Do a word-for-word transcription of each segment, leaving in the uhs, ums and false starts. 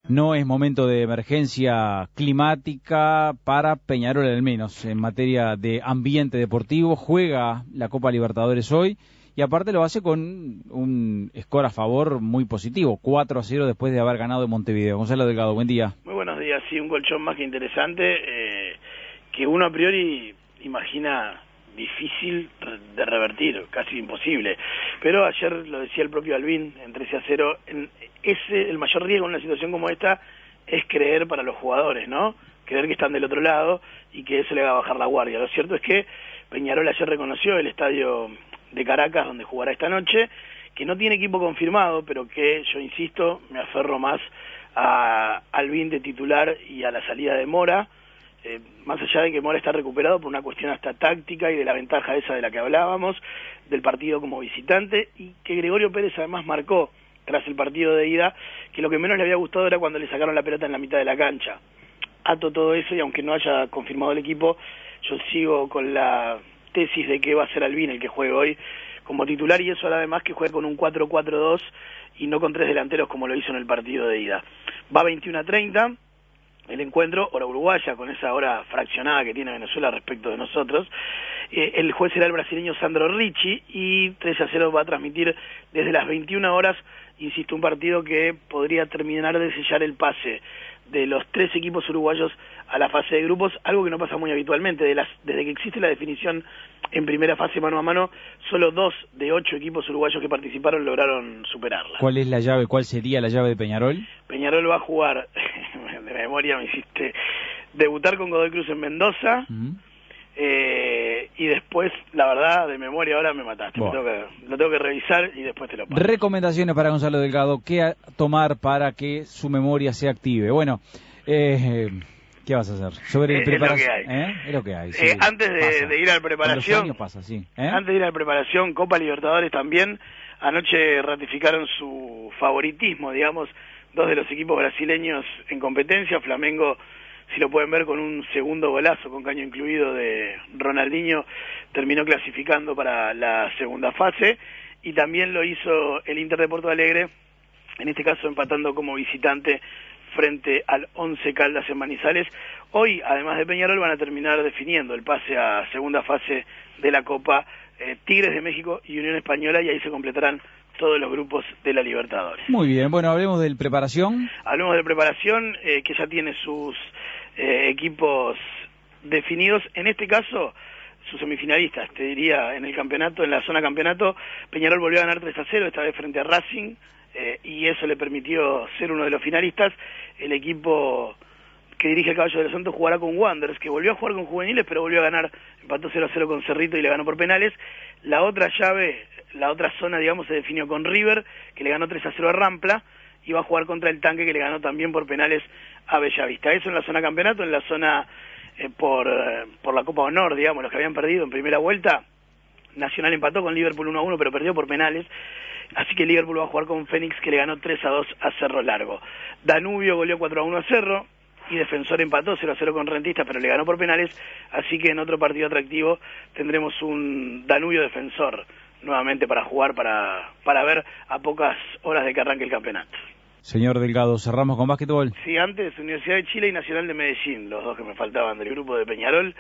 no es momento de emergencia climática para Peñarol, al menos en materia de ambiente deportivo. Juega la Copa Libertadores hoy y aparte lo hace con un score a favor muy positivo, cuatro a cero después de haber ganado en Montevideo. Gonzalo Delgado, buen día. Muy buenos días, sí, un colchón más que interesante, eh, que uno a priori imagina difícil de revertir, casi imposible, pero ayer lo decía el propio Albín, en trece a cero, en ese, el mayor riesgo en una situación como esta es creer para los jugadores, ¿no? Creer que están del otro lado y que eso le va a bajar la guardia. Lo cierto es que Peñarol ayer reconoció el estadio de Caracas, donde jugará esta noche, que no tiene equipo confirmado, pero que, yo insisto, me aferro más a Albín de titular y a la salida de Mora, eh, más allá de que Mora está recuperado por una cuestión hasta táctica y de la ventaja esa de la que hablábamos, del partido como visitante, y que Gregorio Pérez además marcó, tras el partido de ida, que lo que menos le había gustado era cuando le sacaron la pelota en la mitad de la cancha. Ato todo eso, y aunque no haya confirmado el equipo, yo sigo con la tesis de que va a ser Albín el que juegue hoy como titular, y eso además que juegue con un cuatro cuatro dos y no con tres delanteros como lo hizo en el partido de ida. Va veintiuno a treinta el encuentro, hora uruguaya, con esa hora fraccionada que tiene Venezuela respecto de nosotros. Eh, el juez será el brasileño Sandro Ricci, y tres a cero va a transmitir desde las veintiuna horas, insisto, un partido que podría terminar de sellar el pase de los tres equipos uruguayos a la fase de grupos, algo que no pasa muy habitualmente. De las, desde que existe la definición en primera fase mano a mano, solo dos de ocho equipos uruguayos que participaron lograron superarla. ¿Cuál es la llave? ¿Cuál sería la llave de Peñarol? Peñarol va a jugar, de memoria me hiciste, debutar con Godoy Cruz en Mendoza, uh-huh. eh, y después, la verdad, de memoria ahora me mataste, bueno. me tengo que, lo tengo que revisar y después te lo paso. Recomendaciones para Gonzalo Delgado, ¿qué a tomar para que su memoria se active? Bueno, eh... ¿qué vas a hacer? Sobre el es, preparación. Es lo que hay. ¿Eh? Es lo que hay. Sí, eh, antes de, de ir a la preparación. Con los años pasa, sí. ¿Eh? Antes de ir a la preparación, Copa Libertadores también. Anoche ratificaron su favoritismo, digamos, dos de los equipos brasileños en competencia. Flamengo, si lo pueden ver, con un segundo golazo, con caño incluido, de Ronaldinho, terminó clasificando para la segunda fase. Y también lo hizo el Inter de Porto Alegre, en este caso empatando como visitante frente al Once Caldas en Manizales. Hoy, además de Peñarol, van a terminar definiendo el pase a segunda fase de la Copa eh, Tigres de México y Unión Española, y ahí se completarán todos los grupos de la Libertadores. Muy bien, bueno, hablemos de preparación. Hablemos de preparación, eh, que ya tiene sus eh, equipos definidos. En este caso, sus semifinalistas, te diría, en el campeonato, en la zona campeonato, Peñarol volvió a ganar tres a cero, esta vez frente a Racing, Eh, y eso le permitió ser uno de los finalistas. El equipo que dirige el Caballo de los Santos jugará con Wanderers, que volvió a jugar con juveniles, pero volvió a ganar, empató cero a cero con Cerrito y le ganó por penales. La otra llave, la otra zona, digamos, se definió con River, que le ganó tres a cero a Rampla, y va a jugar contra el Tanque, que le ganó también por penales a Bellavista. Eso en la zona campeonato. En la zona eh, por, eh, por la Copa Honor, digamos, los que habían perdido en primera vuelta, Nacional empató con Liverpool uno a uno, pero perdió por penales. Así que Liverpool va a jugar con Fénix, que le ganó tres a dos a Cerro Largo. Danubio goleó cuatro a uno a Cerro, y Defensor empató cero a cero con Rentistas, pero le ganó por penales. Así que en otro partido atractivo tendremos un Danubio Defensor nuevamente para jugar, para, para ver a pocas horas de que arranque el campeonato. Señor Delgado, cerramos con básquetbol. Sí, antes Universidad de Chile y Nacional de Medellín, los dos que me faltaban del grupo de Peñarol.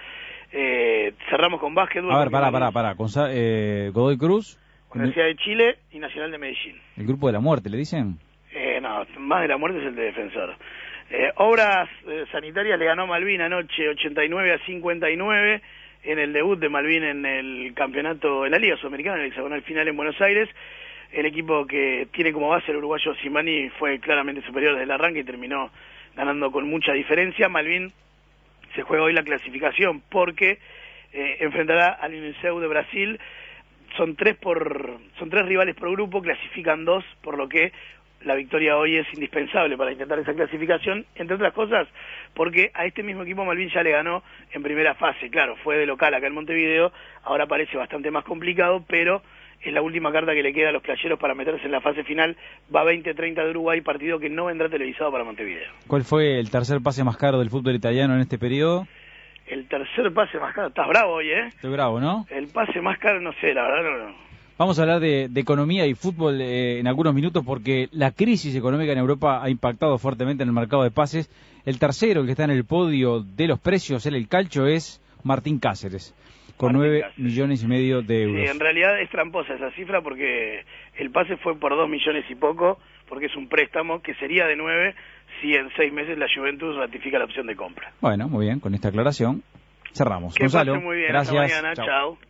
Eh, cerramos con básquetbol. A ver, pará, pará, pará. Con, eh, Godoy Cruz. Universidad de Chile y Nacional de Medellín. ¿El grupo de la muerte, le dicen? Eh, no, más de la muerte es el de Defensor. Eh, Obras eh, Sanitarias le ganó a Malvin anoche ochenta y nueve a cincuenta y nueve en el debut de Malvin en el campeonato, en la Liga Sudamericana, en el hexagonal final en Buenos Aires. El equipo que tiene como base el uruguayo Simani fue claramente superior desde el arranque y terminó ganando con mucha diferencia. Malvin se juega hoy la clasificación porque eh, enfrentará al Uniceu de Brasil. Son tres por son tres rivales por grupo, clasifican dos, por lo que la victoria hoy es indispensable para intentar esa clasificación, entre otras cosas porque a este mismo equipo Malvin ya le ganó en primera fase. Claro, fue de local acá en Montevideo, ahora parece bastante más complicado, pero es la última carta que le queda a los playeros para meterse en la fase final. Va veinte treinta de Uruguay, partido que no vendrá televisado para Montevideo. ¿Cuál fue el tercer pase más caro del fútbol italiano en este periodo? El tercer pase más caro, estás bravo hoy, ¿eh? Estoy bravo, ¿no? El pase más caro, no sé, la verdad no, no. Vamos a hablar de, de economía y fútbol eh, en algunos minutos porque la crisis económica en Europa ha impactado fuertemente en el mercado de pases. El tercero, el que está en el podio de los precios en el calcio, es Martín Cáceres, con nueve millones y medio de euros. Sí, en realidad es tramposa esa cifra porque el pase fue por dos millones y poco, porque es un préstamo que sería de nueve si en seis meses la Juventus ratifica la opción de compra. Bueno, muy bien, con esta aclaración cerramos. Que Gonzalo, pase muy bien, gracias. hasta mañana, chao.